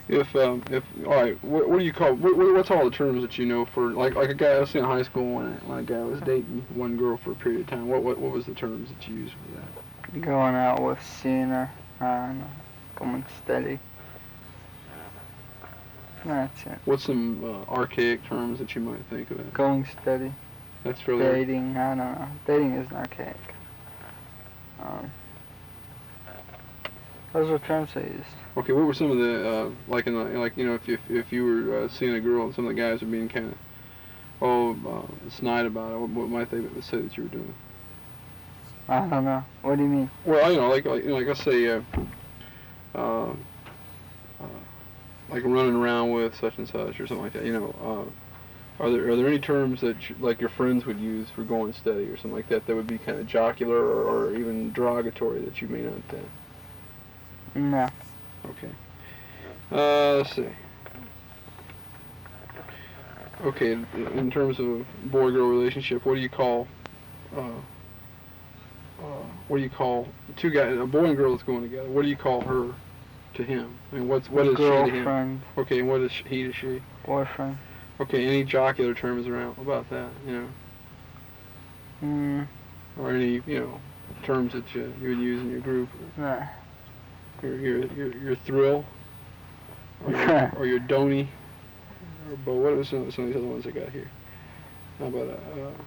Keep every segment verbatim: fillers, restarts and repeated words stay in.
If um if all right, what, what do you call what, what what's all the terms that you know for like like a guy I was in high school when when a guy was dating one girl for a period of time. What what what was the terms that you used for that? Going out with, seeing her, and going steady. That's it. What's some uh, archaic terms that you might think of? It? Going steady. That's really dating. I don't know. Dating is archaic. Um, those were terms I used. Okay, what were some of the uh, like in the like you know if if if you were uh, seeing a girl and some of the guys were being kind of oh uh, snide about it, what, what might they say that you were doing? I don't know. What do you mean? Well, you know, like like, you know, like let's say uh, uh, uh, like running around with such and such or something like that. You know, uh, are there are there any terms that you, like your friends would use for going steady or something like that that would be kind of jocular or, or even derogatory that you may not? Uh, No. Okay. Uh, let's see. Okay, in terms of boy-girl relationship, what do you call, uh, uh, what do you call two guys, a boy and girl that's going together? What do you call her to him? I mean, what's what is she to him? Girlfriend. Okay, and what is he to she? Boyfriend. Okay, any jocular terms around about that? You know, Mm. or any you know terms that you, you would use in your group? Nah. Your your your, your thrill, or your, or your donny, or but what are some, some of these other ones I got here? How about a uh,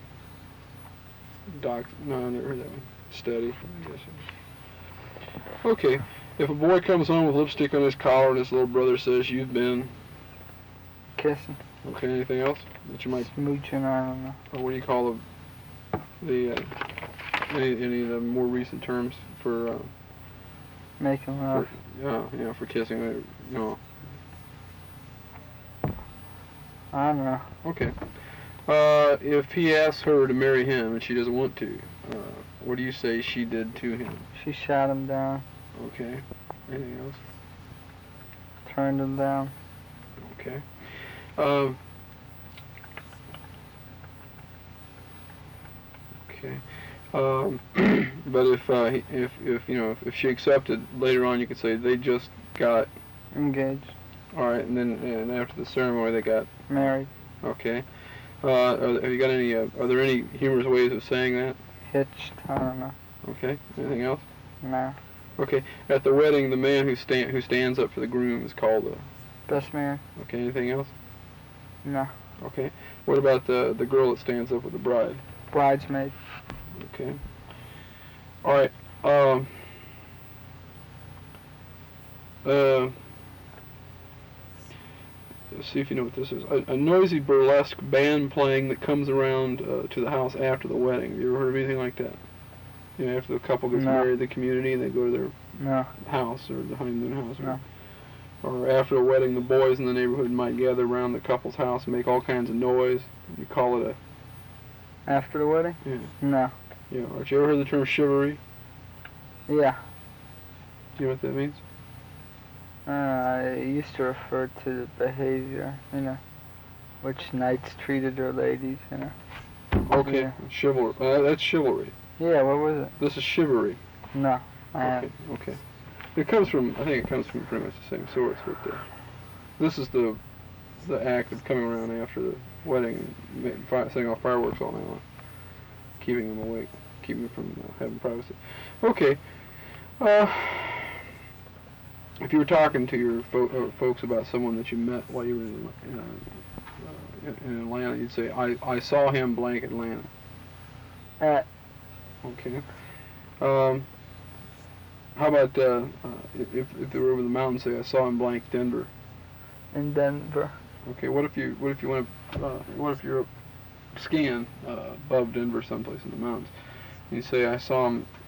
doc? No, I never heard that one. Steady, I guess. Okay, if a boy comes home with lipstick on his collar and his little brother says you've been Kissing. okay, anything else that you might? Smooching. I don't know. Or what do you call the the uh, any any of the more recent terms for? Uh, Making love. For, uh, you know, for kissing, uh, you know. I don't know. Okay. Uh, if he asks her to marry him and she doesn't want to, uh, what do you say she did to him? She shot him down. Okay. Anything else? Turned him down. Okay. Um. Okay. Um, but if uh, he- if if you know if, if she accepted later on, you could say they just got Engaged. all right, and then and after the ceremony they got Married. okay. Uh, are, have you got any? Uh, are there any humorous ways of saying that? Hitched. I don't know. Okay. Anything else? No. Okay. At the wedding, the man who stand who stands up for the groom is called a. Best man. Okay. Anything else? No. Okay. What about the the girl that stands up with the bride? Bridesmaid. Okay. All right. Um. Uh. Let's see if you know what this is. A, a noisy burlesque band playing that comes around uh, to the house after the wedding. Have you ever heard of anything like that? You know, after the couple gets No. married in the community and they go to their No. house or the honeymoon house. Or, No. or after a wedding, the boys in the neighborhood might gather around the couple's house and make all kinds of noise. You call it a... After the wedding? Yeah. No. Yeah. Have you ever heard the term chivalry? Yeah. Do you know what that means? Uh, I used to refer to the behavior, you know, which knights treated their ladies, you know. Okay. Yeah. Chivalry. Uh, that's chivalry. Yeah, what was it? This is chivalry. No. I Okay. haven't. Okay. It comes from. I think it comes from pretty much the same source, but uh, this is the the act of coming around after the wedding, and ma- fi- setting off fireworks all night long, keeping them awake, keeping them from uh, having privacy. Okay. Uh, if you were talking to your fo- uh, folks about someone that you met while you were in, uh, uh, in Atlanta, you'd say, "I I saw him blank Atlanta." At. Okay. Um, how about uh, uh, if if they were over the mountain, say, "I saw him blank Denver." In Denver. Okay. What if you what if you went uh, what if you're skiing uh, above Denver, someplace in the mountains, and you say, "I saw him